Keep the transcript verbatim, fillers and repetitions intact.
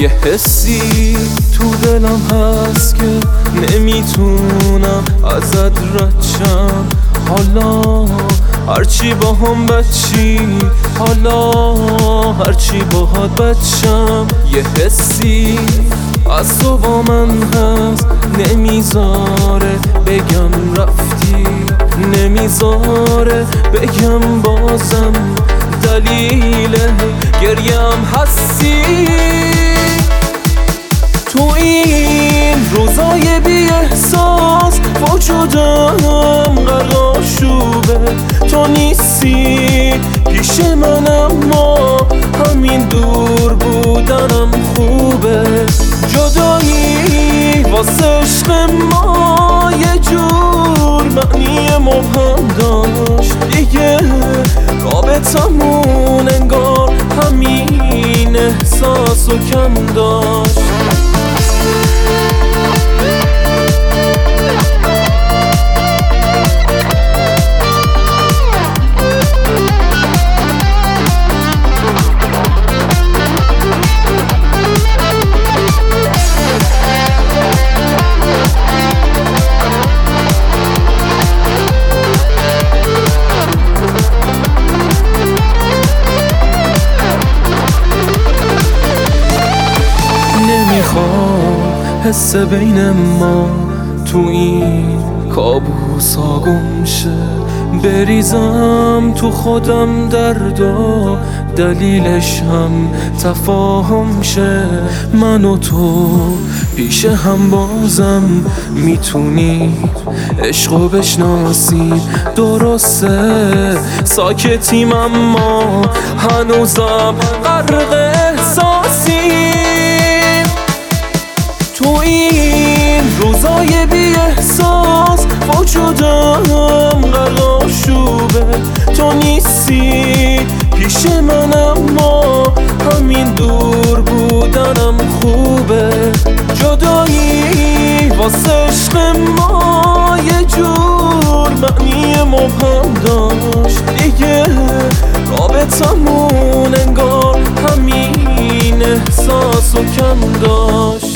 یه حسی تو دلم هست که نمیتونم ازت رد شم. حالا هرچی با هم بچی، حالا هرچی باهات بچم. یه حسی از تو با من هست نمیذاره بگم رفتی، نمیذاره بگم بازم دلیل گریم هستی. تو این روزای بی احساس وجودم غرق شوبه. تو نیستی پیش من اما همین دور بودنم خوبه. جدایی واسه عشق ما یه جور معنی مبهم داشت. دیگه رابطمون انگار همین احساسو کم داشت. حس بین ما تو این کابوسا گم شه. بریزم تو خودم دردا دلیلش هم تفاهم شه. من و تو پیش هم بازم میتونی عشقو بشناسی. درسته ساکتیم اما هنوزم غرق احساسی. تو این روزای بی احساس وجودم غرق شوبه. تو نیستی پیش من اما همین دور بودنم خوبه. جدایی واسه عشق ما یه جور معنی مبهم داشت. دیگه رابطمون انگار همین احساسو کم داشت.